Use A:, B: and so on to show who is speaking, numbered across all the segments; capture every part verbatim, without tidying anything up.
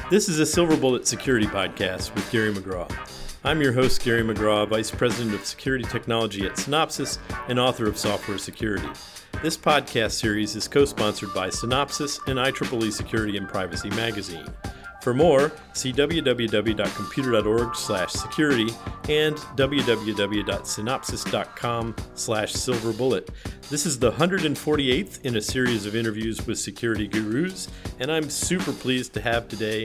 A: This is a Silver Bullet Security Podcast with Gary McGraw. I'm your host, Gary McGraw, Vice President of Security Technology at Synopsys and author of Software Security. This podcast series is co-sponsored by Synopsys and I triple E Security and Privacy Magazine. For more, see w w w dot computer dot org slash security and w w w dot synopsys dot com slash silver bullet. This is the one hundred forty-eighth in a series of interviews with security gurus, and I'm super pleased to have today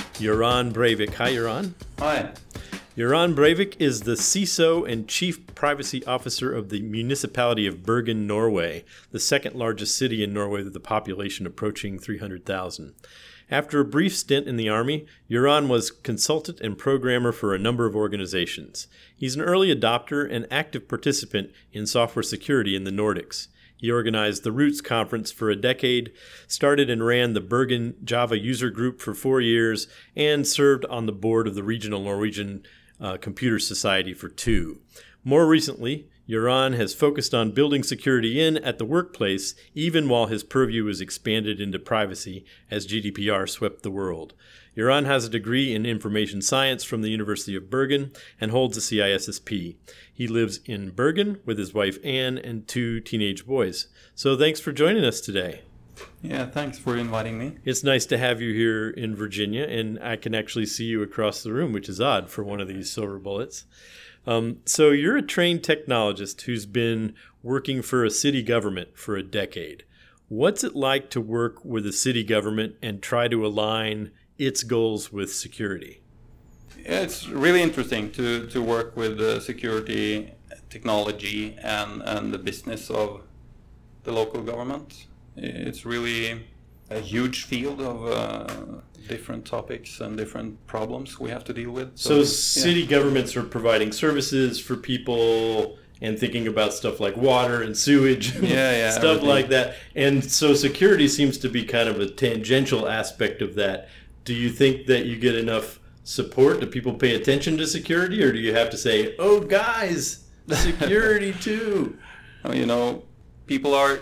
A: Göran Breivik. Hi, Göran.
B: Hi.
A: Göran Breivik is the C I S O and Chief Privacy Officer of the municipality of Bergen, Norway, the second largest city in Norway with a population approaching three hundred thousand. After a brief stint in the Army, Göran was consultant and programmer for a number of organizations. He's an early adopter and active participant in software security in the Nordics. He organized the Roots Conference for a decade, started and ran the Bergen Java user group for four years, and served on the board of the Regional Norwegian uh, Computer Society for two. More recently, Göran has focused on building security in at the workplace, even while his purview was expanded into privacy as G D P R swept the world. Göran has a degree in information science from the University of Bergen and holds a C I S S P. He lives in Bergen with his wife Anne and two teenage boys. So thanks for joining us today.
B: Yeah, thanks for inviting me.
A: It's nice to have you here in Virginia, and I can actually see you across the room, which is odd for one of these silver bullets. Um, so you're a trained technologist who's been working for a city government for a decade. What's it like to work with a city government and try to align its goals with security?
B: Yeah, it's really interesting to, to work with uh, security, technology, and, and the business of the local government. It's really a huge field of uh, different topics and different problems we have to deal with.
A: So, so city yeah. governments are providing services for people and thinking about stuff like water and sewage,
B: yeah, yeah,
A: stuff
B: everything.
A: like that. And so security seems to be kind of a tangential aspect of that. Do you think that you get enough support? Do people pay attention to security, or do you have to say, oh, guys, security too?
B: Well, you know, people are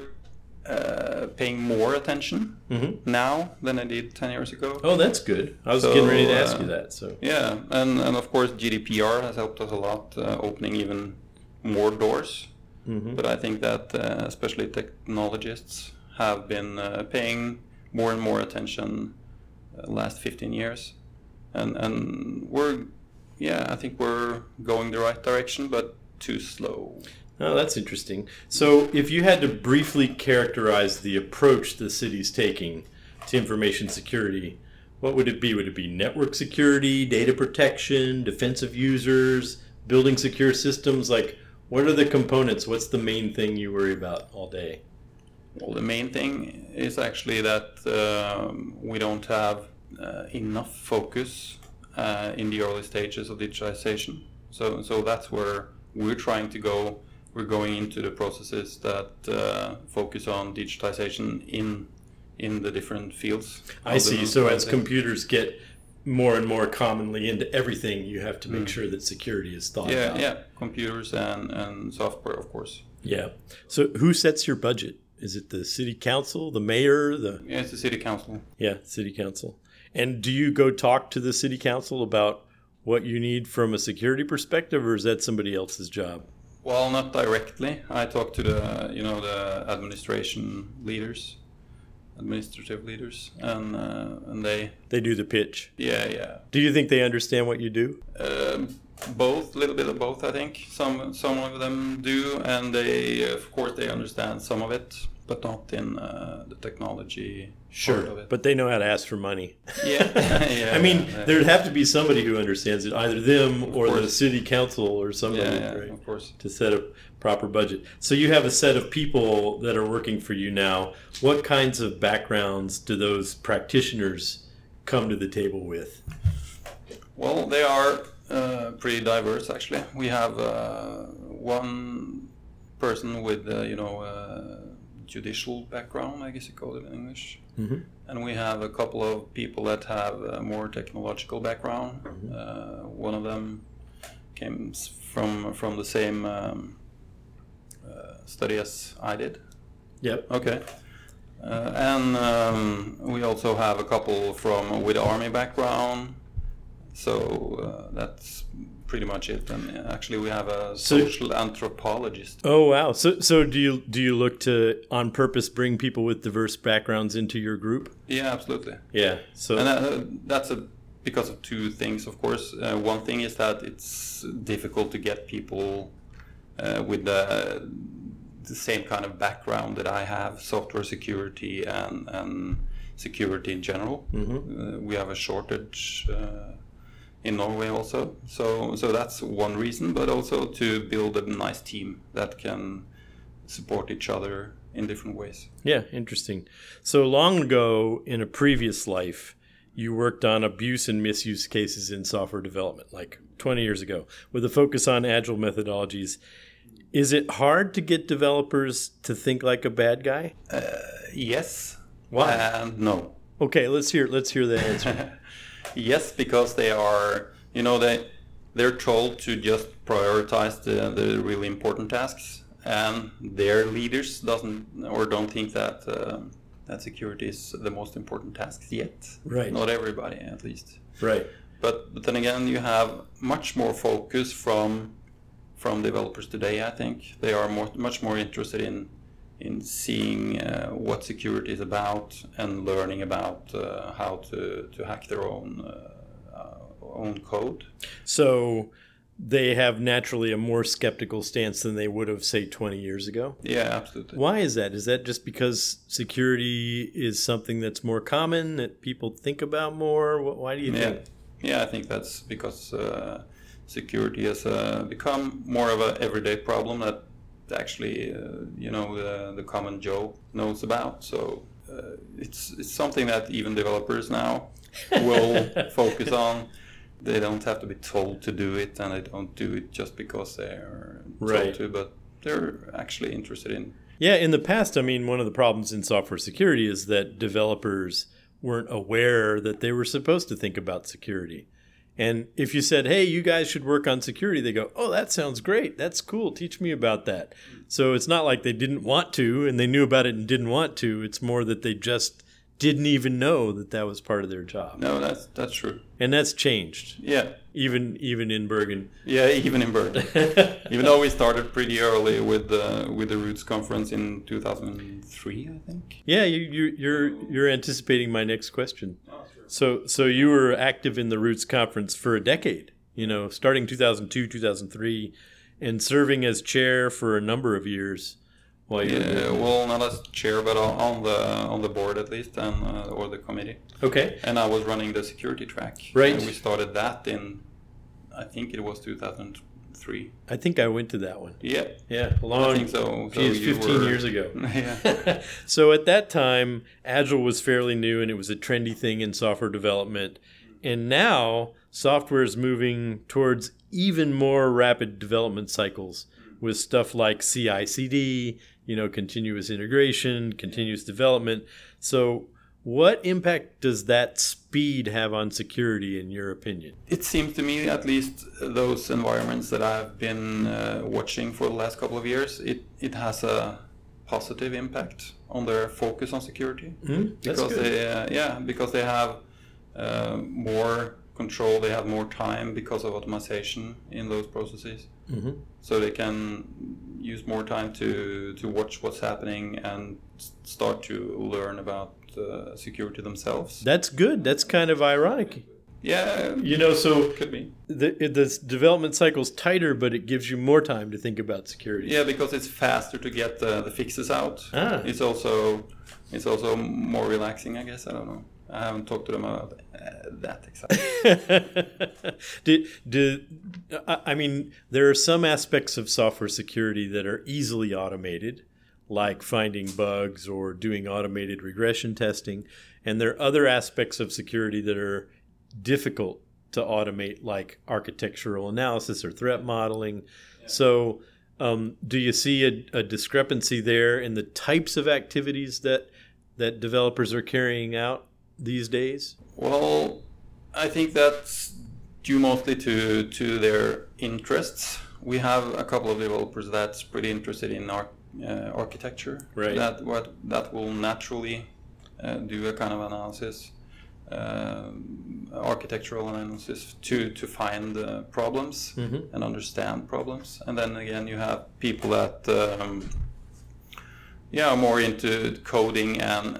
B: Uh, paying more attention mm-hmm. now than they did ten years ago.
A: Oh, that's good. I was so, getting ready to ask uh, you that. So
B: yeah, and, and of course G D P R has helped us a lot, uh, opening even more doors. Mm-hmm. But I think that uh, especially technologists have been uh, paying more and more attention uh, last fifteen years, and and we're yeah I think we're going the right direction, but too slow.
A: Oh, that's interesting. So if you had to briefly characterize the approach the city's taking to information security, what would it be? Would it be network security, data protection, defense of users, building secure systems? Like, what are the components? What's the main thing you worry about all day?
B: Well, the main thing is actually that um, we don't have uh, enough focus uh, in the early stages of digitization. So, so that's where we're trying to go. We're going into the processes that uh, focus on digitization in in the different fields.
A: I see. So as computers get more and more commonly into everything, you have to make mm. sure that security is thought
B: yeah,
A: about.
B: Yeah, computers and, and software, of course.
A: Yeah. So who sets your budget? Is it the city council, the mayor? the?
B: Yeah, it's the city council.
A: Yeah, city council. And do you go talk to the city council about what you need from a security perspective, or is that somebody else's job?
B: Well, not directly. I talk to the, you know, the administration leaders, administrative leaders, and uh, and they
A: they do the pitch.
B: Yeah, yeah.
A: Do you think they understand what you do?
B: Um, both, a little bit of both. I think some some of them do, and they, of course, they understand some of it, but not in uh, the technology
A: sure,
B: part of it.
A: But they know how to ask for money.
B: Yeah, yeah.
A: I mean,
B: yeah.
A: there'd have to be somebody who understands it, either them
B: of
A: or
B: course.
A: the city council or somebody,
B: yeah, yeah,
A: right?
B: Of course.
A: To set a proper budget. So you have a set of people that are working for you now. What kinds of backgrounds do those practitioners come to the table with?
B: Well, they are uh, pretty diverse, actually. We have uh, one person with, uh, you know, uh, judicial background, I guess you call it in English. Mm-hmm. And we have a couple of people that have a more technological background. Mm-hmm. Uh, one of them came from from the same um, uh, study as I did.
A: Yep.
B: Okay. Uh, and um, we also have a couple from with army background, so uh, that's pretty much it. And actually, we have a
A: So-
B: social anthropologist.
A: Oh wow! So so do you do you look to on purpose bring people with diverse backgrounds into your group?
B: Yeah, absolutely.
A: Yeah. So
B: And uh, that's a because of two things, of course. Uh, one thing is that it's difficult to get people uh, with the the same kind of background that I have, software security and, and security in general.
A: Mhm.
B: Uh, we have a shortage uh, in Norway also. So so that's one reason, but also to build a nice team that can support each other in different ways.
A: yeah, interesting. So long ago in a previous life, you worked on abuse and misuse cases in software development, like twenty years ago, with a focus on agile methodologies. Is it hard to get developers to think like a bad guy?
B: Yes.
A: Why?
B: And no.
A: Okay, let's hear let's hear the answer.
B: Yes, because they are, you know, they they're told to just prioritize the, the really important tasks, and their leaders doesn't or don't think that uh, that security is the most important tasks yet.
A: Right.
B: Not everybody, at least.
A: Right.
B: But but then again, you have much more focus from from developers today. I think they are more much more interested in in seeing uh, what security is about and learning about uh, how to, to hack their own uh, uh, own code.
A: So they have naturally a more skeptical stance than they would have, say, twenty years ago.
B: Yeah, absolutely.
A: Why is that? Is that just because security is something that's more common, that people think about more? Wh- Why do you
B: Yeah,
A: think?
B: yeah. I think that's because uh, security has uh, become more of an everyday problem that actually, uh, you know, the, the common Joe knows about. So uh, it's it's something that even developers now will focus on. They don't have to be told to do it, and they don't do it just because they're
A: Right.
B: told to, but they're actually interested in.
A: Yeah, in the past, I mean, one of the problems in software security is that developers weren't aware that they were supposed to think about security. And if you said, hey, you guys should work on security, they go, oh, that sounds great. That's cool. Teach me about that. So it's not like they didn't want to and they knew about it and didn't want to. It's more that they just didn't even know that that was part of their job.
B: No, that's that's true.
A: And that's changed,
B: Yeah,
A: even even in Bergen.
B: yeah. Even in Bergen, even though we started pretty early with the with the Roots conference in two thousand three, I think.
A: Yeah, you, you, you're you're anticipating my next question. So so you were active in the Roots conference for a decade, you know, starting two thousand two, two thousand three, and serving as chair for a number of years. While you were
B: Yeah,
A: there.
B: well, not as chair, but on on the on the board at least, and uh, or the committee.
A: Okay.
B: And I was running the security track.
A: Right.
B: And we started that in, I think it was two thousand three.
A: I think I went to that one.
B: Yeah,
A: Yeah, a long,
B: I think so. So
A: geez,
B: you
A: fifteen
B: were-
A: years ago.
B: Yeah.
A: So at that time, Agile was fairly new and it was a trendy thing in software development. And now software is moving towards even more rapid development cycles with stuff like C I C D, you know, continuous integration, continuous development. So what impact does that speed have on security in your opinion?
B: It seems to me, at least those environments that I've been uh, watching for the last couple of years, it, it has a positive impact on their focus on security.
A: Mm, that's
B: because
A: good.
B: they, uh, yeah, because they have uh, more control, they have more time because of automation in those processes.
A: Mm-hmm.
B: So they can use more time to, to watch what's happening and s- start to learn about uh, security themselves.
A: That's good. That's kind of ironic.
B: Yeah,
A: You know, so
B: could be.
A: the the development cycle's tighter, but it gives you more time to think about security.
B: Yeah, because it's faster to get uh, the fixes out.
A: Ah.
B: It's also it's also more relaxing, I guess. I don't know. I haven't talked to them about uh, that exactly.
A: do, do, I I mean, there are some aspects of software security that are easily automated, like finding bugs or doing automated regression testing. And there are other aspects of security that are difficult to automate, like architectural analysis or threat modeling. So um, do you see a, a discrepancy there in the types of activities that that developers are carrying out these days?
B: Well, I think that's due mostly to to their interests. We have a couple of developers that's pretty interested in ar- uh, architecture.
A: Right.
B: That what that will naturally uh, do a kind of analysis, um, architectural analysis to to find uh, problems
A: Mm-hmm.
B: and understand problems. And then again, you have people that um, yeah are more into coding and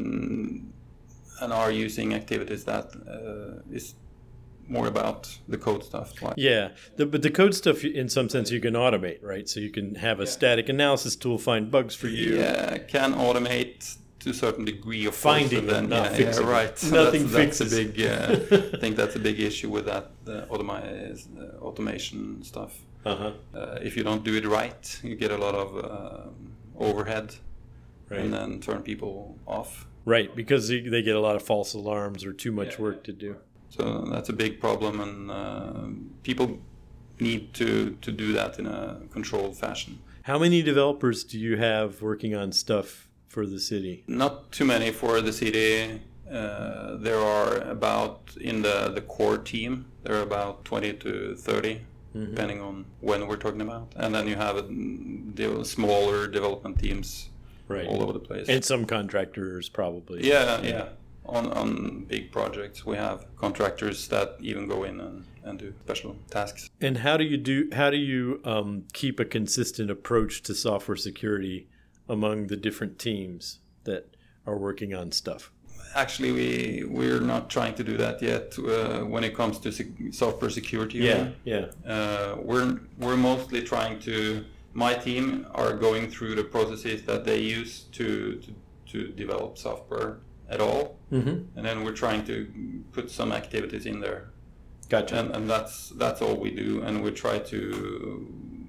B: and and are using activities that uh, is more about the code stuff. Like
A: Yeah, the, but the code stuff, in some sense, you can automate, right? So you can have a static analysis tool find bugs for you.
B: Yeah, can automate to a certain degree of course,
A: Finding
B: and then,
A: them, not
B: yeah,
A: fixing
B: yeah,
A: them.
B: right. So
A: Nothing
B: that's, that's
A: fixes.
B: a big. Uh, I think that's a big issue with that the automi- uh, automation stuff.
A: Uh-huh.
B: Uh, if you don't do it right, you get a lot of um, overhead,
A: Right.
B: and then turn people off.
A: Right, because they they get a lot of false alarms or too much
B: Yeah,
A: work to do.
B: So that's a big problem, and uh, people need to, to do that in a controlled fashion.
A: How many developers do you have working on stuff for the city?
B: Not too many for the city. Uh, there are about, in the, the core team, there are about twenty to thirty, mm-hmm. depending on when we're talking about. And then you have uh, the smaller development teams
A: Right.
B: all over the place.
A: And some contractors probably.
B: Yeah, yeah. On on big projects, we have contractors that even go in and, and do special tasks.
A: And how do you do? How do you um, keep a consistent approach to software security among the different teams that are working on stuff?
B: Actually, we we're not trying to do that yet. Uh, when it comes to sec- software security,
A: Yeah, yeah.
B: Uh, we're we're mostly trying to. My team are going through the processes that they use to to, to develop software at all,
A: Mm-hmm.
B: and then we're trying to put some activities in there.
A: Gotcha.
B: And, and that's that's all we do, and we try to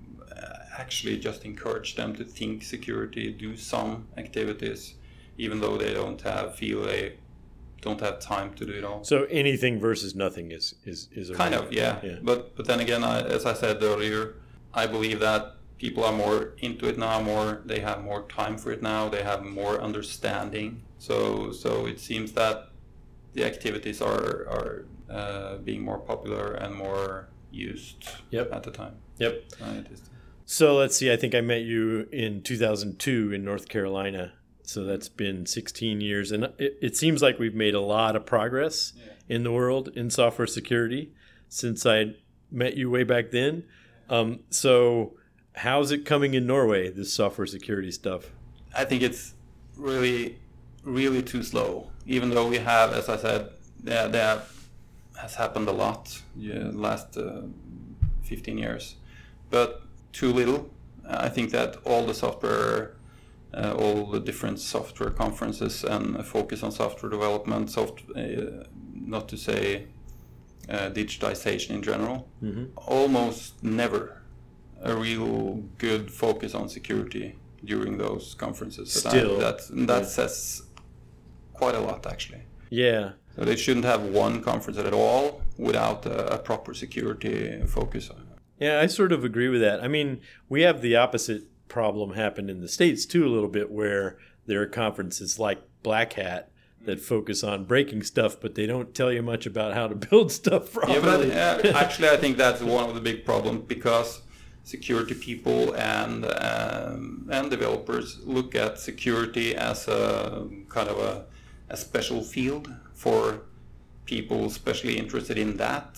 B: actually just encourage them to think security, do some activities, even though they don't have feel they don't have time to do it all.
A: So anything versus nothing is is is a
B: Kind of, yeah.
A: yeah.
B: But but then again, I, as I said earlier, I believe that people are more into it now. More they have more time for it now. They have more understanding. So so it seems that the activities are are uh, being more popular and more used
A: Yep.
B: at the time.
A: Yep.
B: Scientists.
A: So let's see. I think I met you in two thousand two in North Carolina. So that's been sixteen years, and it, it seems like we've made a lot of progress
B: Yeah.
A: in the world in software security since I met you way back then. Um, so how's it coming in Norway, this software security stuff?
B: I think it's really, really too slow. Even though we have, as I said, there, there has happened a lot yeah, the last uh, fifteen years, but too little. I think that all the software, uh, all the different software conferences and a focus on software development, soft, uh, not to say uh, digitization in general,
A: Mm-hmm.
B: almost never a real good focus on security during those conferences.
A: Still.
B: that that, that
A: Yeah.
B: says quite a lot, actually.
A: Yeah.
B: So they shouldn't have one conference at all without a, a proper security focus on it.
A: Yeah, I sort of agree with that. I mean, we have the opposite problem happen in the States too a little bit, where there are conferences like Black Hat that focus on breaking stuff, but they don't tell you much about how to build stuff properly.
B: Yeah, but uh, actually, I think that's one of the big problems, because security people and um, and developers look at security as a kind of a, a special field for people especially interested in that,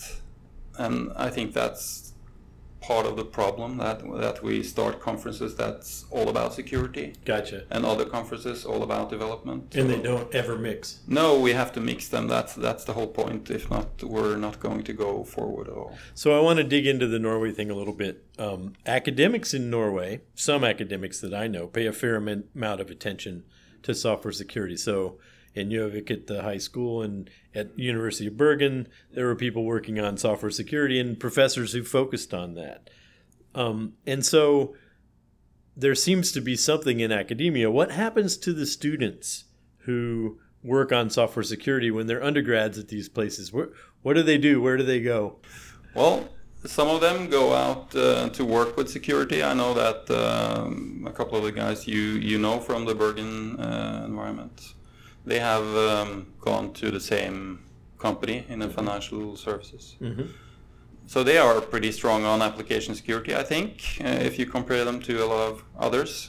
B: and I think that's part of the problem, that that we start conferences that's all about security,
A: Gotcha.
B: and other conferences all about development.
A: And they
B: So-
A: don't ever mix.
B: No, we have to mix them. That's that's the whole point. If not, we're not going to go forward at all.
A: So I want to dig into the Norway thing a little bit. Um, academics in Norway, some academics that I know, pay a fair amen- amount of attention to software security. So in Gjøvik at the high school and at University of Bergen, there were people working on software security and professors who focused on that. Um, and so there seems to be something in academia. What happens to the students who work on software security when they're undergrads at these places? Where, what do they do? Where do they go?
B: Well, some of them go out uh, to work with security. I know that um, a couple of the guys you you know from the Bergen uh, environment, they have um, gone to the same company in the financial services.
A: Mm-hmm.
B: So they are pretty strong on application security, I think, uh, if you compare them to a lot of others.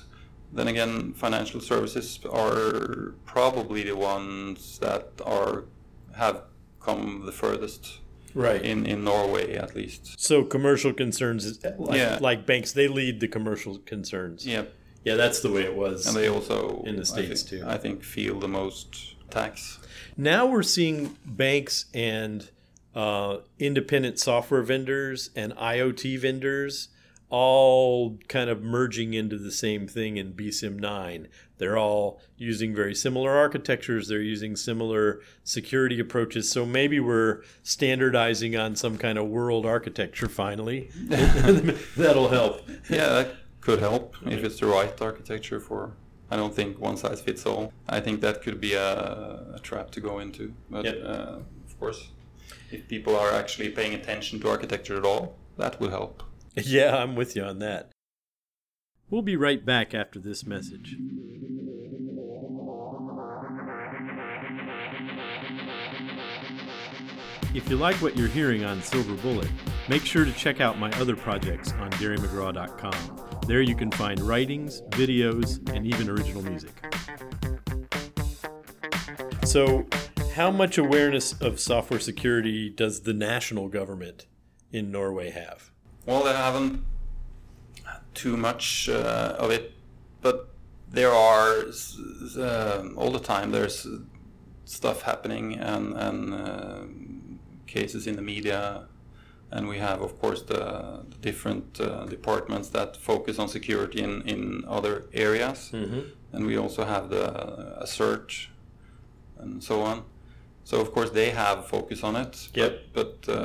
B: then again, financial services are probably the ones that are have come the furthest.
A: Right.
B: In, in Norway, at least.
A: So commercial concerns, is like,
B: yeah.
A: like banks, they lead the commercial concerns.
B: Yeah.
A: Yeah, that's the way it was.
B: And they also,
A: in the States,
B: I think,
A: too.
B: I think, feel the most tax.
A: Now we're seeing banks and uh, independent software vendors and IoT vendors all kind of merging into the same thing in B S I M nine. They're all using very similar architectures. They're using similar security approaches. So maybe we're standardizing on some kind of world architecture finally. That'll help.
B: Yeah, that could help if it's the right architecture for... I don't think one size fits all. I think that could be a, a trap to go into. But
A: yep.
B: uh, of course, if people are actually paying attention to architecture at all, that will help.
A: Yeah, I'm with you on that. We'll be right back after this message. If you like what you're hearing on Silver Bullet, make sure to check out my other projects on Gary McGraw dot com. There you can find writings, videos, and even original music. So, how much awareness of software security does the national government in Norway have?
B: Well, they haven't too much uh, of it, but there are uh, all the time there's stuff happening and, and uh, cases in the media, and we have, of course, the, the different uh, departments that focus on security in, in other areas,
A: mm-hmm.
B: and we also have the a search and so on. So, of course, they have focus on it,
A: yep.
B: but, but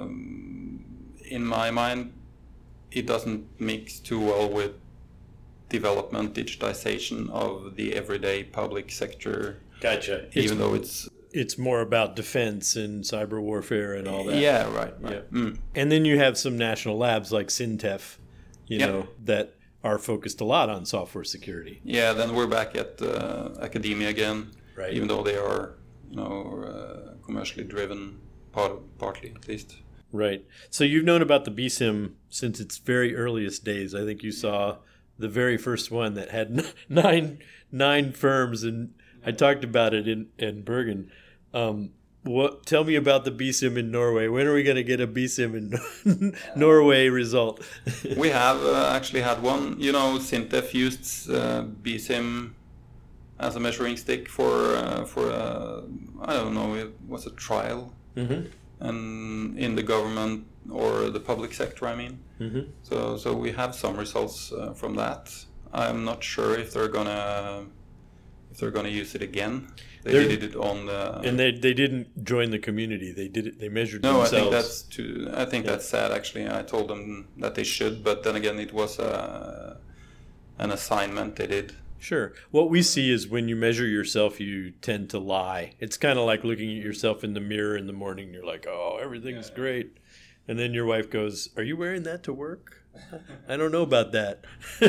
B: um, in my mind, it doesn't mix too well with development, digitization of the everyday public sector.
A: Gotcha.
B: Even
A: it's,
B: though it's...
A: It's more about defense and cyber warfare and all that.
B: Yeah, right. right.
A: Yeah. Mm. And then you have some national labs like SINTEF, you yep. know, that are focused a lot on software security.
B: Yeah, then we're back at uh, academia again,
A: right.
B: even though they are, you know, uh, commercially driven, part, partly at least.
A: Right. So you've known about the B S I M since its very earliest days. I think you saw the very first one that had nine nine firms, and I talked about it in, in Bergen. Um, what? Tell me about the B S I M in Norway. When are we going to get a B S I M in Norway result?
B: We have uh, actually had one. You know, SINTEF used uh, B S I M as a measuring stick for, uh, for uh, I don't know, it was a trial.
A: Mm-hmm.
B: And in the government or the public sector, I mean.
A: Mm-hmm.
B: So, so we have some results uh, from that. I'm not sure if they're gonna if they're gonna use it again. They they're, did it on the
A: and they they didn't join the community. They did it. They measured
B: no,
A: themselves.
B: I think that's too. I think yeah. that's sad. Actually, I told them that they should, but then again, it was a, an assignment they did.
A: Sure. What we see is when you measure yourself, you tend to lie. It's kind of like looking at yourself in the mirror in the morning. And you're like, oh, everything's yeah. great. And then your wife goes, are you wearing that to work? I don't know about that.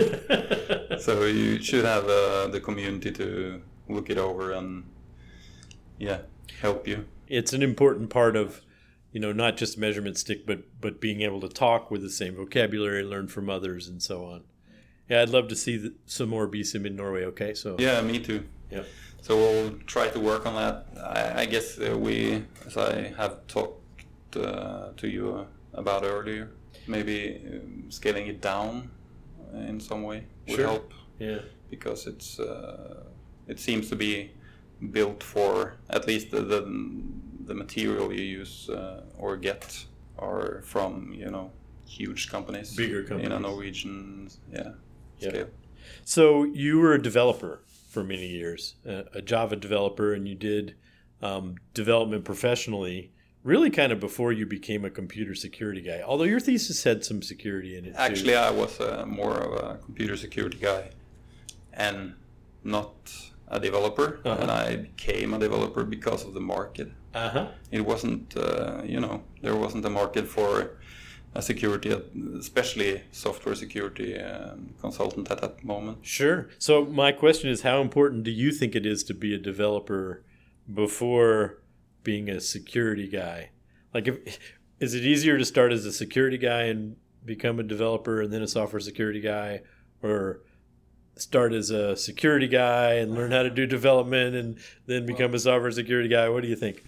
B: So you should have uh, the community to look it over and, yeah, help you.
A: It's an important part of, you know, not just measurement stick, but, but being able to talk with the same vocabulary, learn from others, and so on. Yeah, I'd love to see the, some more B S I M in Norway. Okay, so
B: yeah, me too.
A: Yeah,
B: so we'll try to work on that. I, I guess uh, we, as I have talked uh, to you uh, about earlier, maybe um, scaling it down in some way would
A: sure.
B: help.
A: Yeah,
B: because it's uh, it seems to be built for at least the the, the material you use uh, or get are from, you know, huge companies,
A: bigger companies
B: in a Norwegian yeah.
A: Yeah.
B: Scale.
A: So you were a developer for many years, a, a Java developer, and you did um, development professionally, really kind of before you became a computer security guy. Although your thesis had some security in it.
B: Actually,
A: too.
B: I was uh, more of a computer security guy, and not a developer.
A: Uh-huh.
B: And I became a developer because of the market.
A: Uh-huh.
B: It wasn't, uh, you know, there wasn't a market for a security, especially software security um, consultant at that moment.
A: Sure. So my question is, how important do you think it is to be a developer before being a security guy? Like, if, is it easier to start as a security guy and become a developer and then a software security guy, or start as a security guy and learn how to do development and then become a software security guy? What do you think?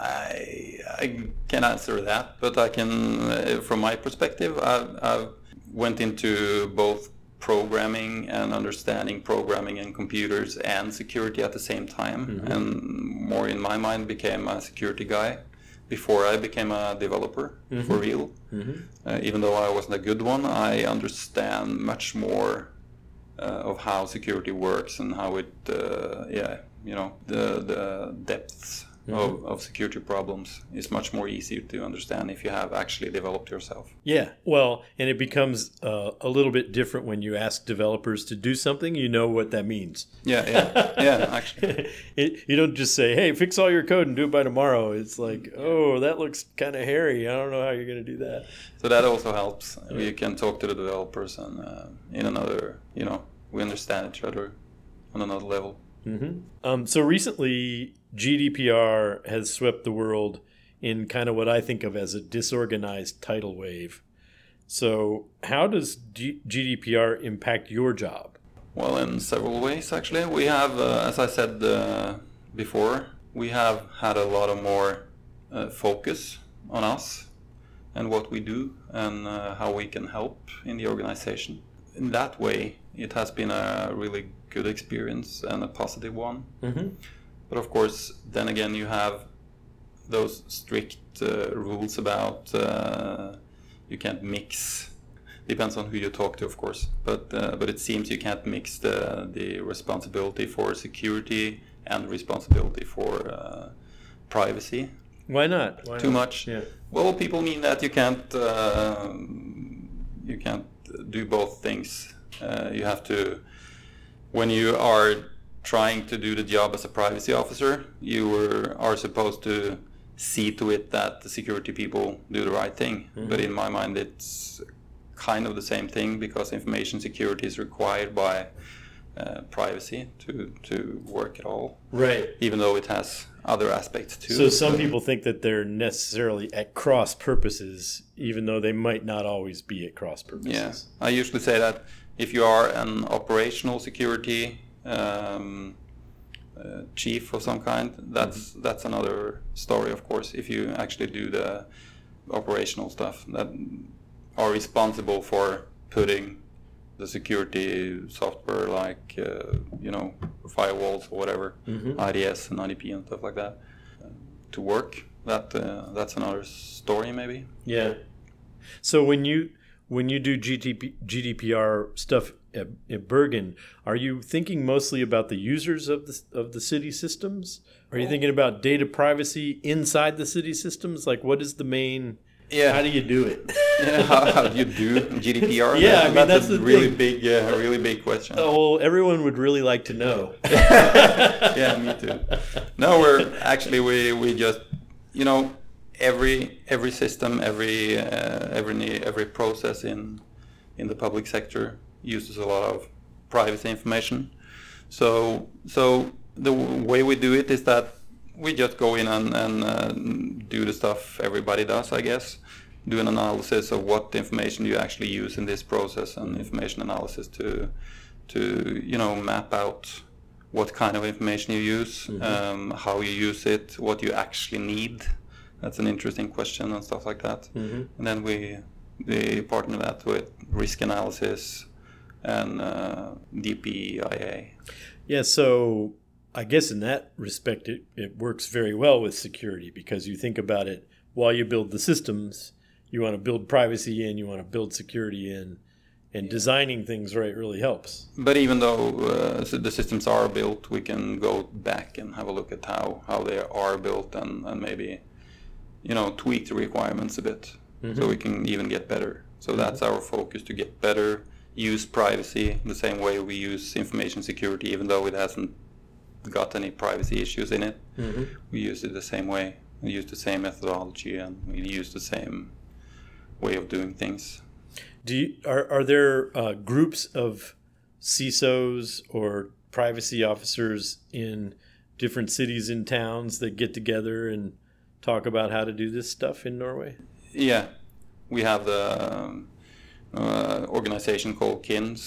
B: I I can answer that, but I can, uh, from my perspective, I've, I've went into both programming and understanding programming and computers and security at the same time, mm-hmm. and more in my mind became a security guy before I became a developer, mm-hmm. for real. Mm-hmm. Uh, even though I wasn't a good one, I understand much more uh, of how security works and how it, uh, yeah, you know, the the depths mm-hmm. of, of security problems is much more easier to understand if you have actually developed yourself.
A: Yeah, well, and it becomes uh, a little bit different when you ask developers to do something. You know what that means.
B: Yeah, yeah, yeah, actually.
A: it, you don't just say, hey, fix all your code and do it by tomorrow. It's like, oh, that looks kind of hairy. I don't know how you're going to do that.
B: So that also helps. Yeah. You can talk to the developers and uh, in another, you know, we understand each other on another level.
A: Mm-hmm. Um, so recently, G D P R has swept the world in kind of what I think of as a disorganized tidal wave. So how does G- GDPR impact your job?
B: Well, in several ways, actually. We have, uh, as I said uh, before, we have had a lot of more uh, focus on us and what we do and uh, how we can help in the organization. In that way, it has been a really good experience and a positive one. Mm-hmm. But of course, then again, you have those strict uh, rules about uh, you can't mix. Depends on who you talk to, of course. But uh, but it seems you can't mix the the responsibility for security and responsibility for uh, privacy.
A: Why not? Why
B: Too
A: not?
B: much.
A: Yeah.
B: Well, people mean that you can't uh, you can't do both things. Uh, you have to, when you are trying to do the job as a privacy officer, you are, are supposed to see to it that the security people do the right thing. Mm-hmm. But in my mind, it's kind of the same thing because information security is required by uh, privacy to, to work at all.
A: Right.
B: Even though it has other aspects too.
A: So some people think that they're necessarily at cross purposes, even though they might not always be at cross purposes.
B: Yeah. I usually say that if you are an operational security um, uh, chief of some kind, that's mm-hmm. that's another story, of course. If you actually do the operational stuff that are responsible for putting the security software, like uh, you know, firewalls or whatever, mm-hmm. I D S and I D P and stuff like that, uh, to work, that uh, that's another story, maybe.
A: Yeah. So when you when you do G D P R stuff at, at Bergen, are you thinking mostly about the users of the of the city systems? Are you thinking about data privacy inside the city systems? Like, what is the main?
B: Yeah.
A: How do you do it?
B: Yeah, how, how do you do G D P R?
A: Yeah,
B: that,
A: I mean
B: that's,
A: that's
B: a
A: the
B: really
A: thing.
B: big, uh, really big question.
A: Oh, well, everyone would really like to know.
B: Yeah, me too. No, we're actually we we just, you know, every every system, every uh, every every process in in the public sector uses a lot of privacy information. So so the way we do it is that we just go in and, and uh, do the stuff everybody does, I guess. Do an analysis of what information you actually use in this process, and information analysis to to you know map out what kind of information you use, mm-hmm. um, how you use it, what you actually need. That's an interesting question and stuff like that. Mm-hmm. And then we we partner that with risk analysis and uh, D P I A.
A: Yeah, so I guess in that respect, it, it works very well with security, because you think about it while you build the systems, you want to build privacy in, you want to build security in, and designing things right really helps.
B: But even though uh, so the systems are built, we can go back and have a look at how, how they are built and, and maybe, you know, tweak the requirements a bit, mm-hmm. so we can even get better. So mm-hmm. that's our focus, to get better, use privacy the same way we use information security, even though it hasn't got any privacy issues in it. Mm-hmm. We use it the same way. We use the same methodology, and we use the same way of doing things.
A: Do you, are are there uh, groups of C I S Os or privacy officers in different cities and towns that get together and talk about how to do this stuff in Norway?
B: Yeah, we have the um, uh, organization called K I N S,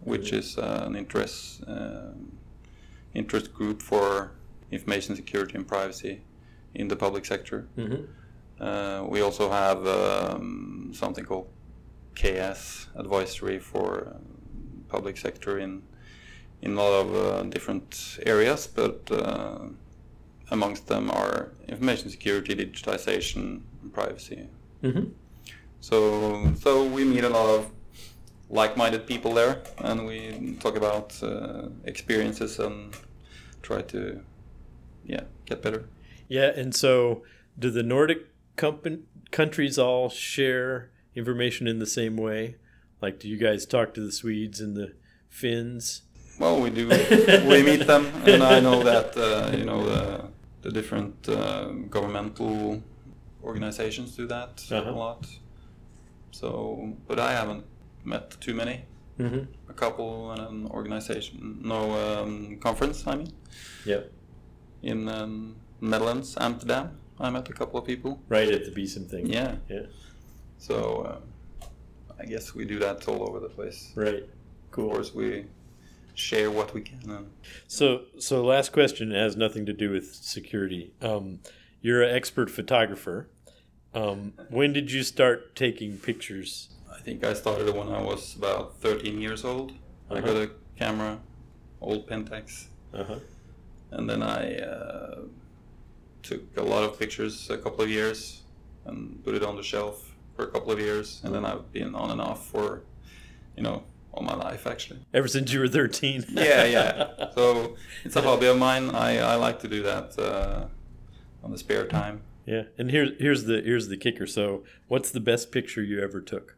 B: which is uh, an interest uh, interest group for information security and privacy in the public sector.
A: Mm-hmm.
B: Uh, we also have um, something called K S Advisory for um, public sector in in a lot of uh, different areas, but uh, amongst them are information security, digitization, and privacy.
A: Mm-hmm.
B: So, so we meet a lot of like-minded people there, and we talk about uh, experiences and try to, yeah, get better.
A: Yeah, and so do the Nordic company, countries all share information in the same way? Like, do you guys talk to the Swedes and the Finns?
B: Well, we do. We meet them, and I know that uh, you know the, the different uh, governmental organizations do that
A: uh-huh.
B: a lot. So, but I haven't met too many.
A: Mm-hmm.
B: A couple and an organization, no um, conference. I mean,
A: yeah.
B: In um, Netherlands, Amsterdam, I met a couple of people.
A: Right at the B S I M thing.
B: Yeah.
A: Yeah.
B: So, uh, I guess we do that all over the place.
A: Right. Cool.
B: Of course, we share what we can. And
A: so, so last question has nothing to do with security. Um, you're an expert photographer. Um, when did you start taking pictures?
B: I think I started when I was about thirteen years old. Uh-huh. I got a camera, old Pentax,
A: uh-huh.
B: and then I uh, took a lot of pictures a couple of years and put it on the shelf for a couple of years, and then I've been on and off for, you know, all my life actually.
A: Ever since you were thirteen?
B: yeah, yeah. So it's a hobby of mine. I, I like to do that uh, on the spare time.
A: Yeah, and here's here's the here's the kicker. So, what's the best picture you ever took?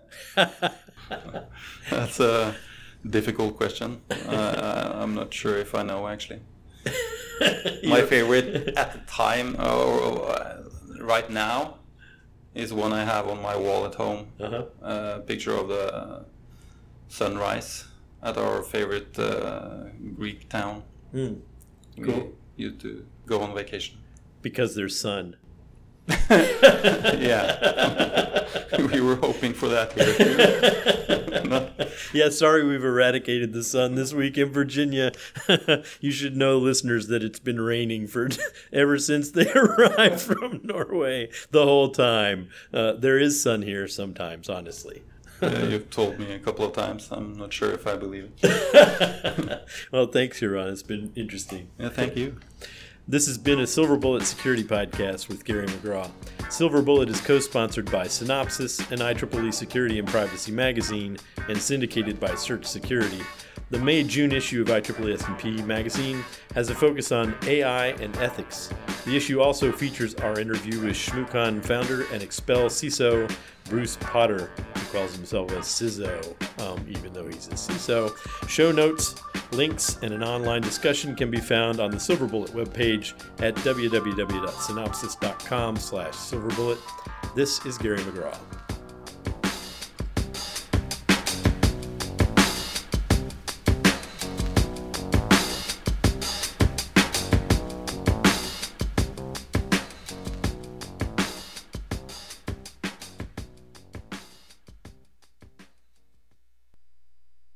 B: That's a difficult question. Uh, I'm not sure if I know actually. My favorite at the time, or uh, right now, is one I have on my wall at home.
A: Uh-huh.
B: A picture of the uh, sunrise at our favorite uh, Greek town.
A: Mm. Cool.
B: We used to go on vacation.
A: Because there's sun.
B: Yeah. We were hoping for that here. No.
A: Yeah, sorry we've eradicated the sun this week in Virginia. You should know, listeners, that it's been raining for ever since they arrived from Norway the whole time. Uh, there is sun here sometimes, honestly.
B: Yeah, you've told me a couple of times. I'm not sure if I believe it.
A: Well, thanks, Huron. It's been interesting.
B: Yeah, thank you.
A: This has been a Silver Bullet Security Podcast with Gary McGraw. Silver Bullet is co-sponsored by Synopsys and I triple E Security and Privacy Magazine and syndicated by Search Security. The May-June issue of I triple E S and P Magazine has a focus on A I and ethics. The issue also features our interview with Shmoocon founder and Expel C I S O, Bruce Potter, who calls himself a C I S O, um, even though he's a C I S O. Show notes, links, and an online discussion can be found on the Silver Bullet webpage at w w w dot synopsys dot com slash silverbullet. This is Gary McGraw.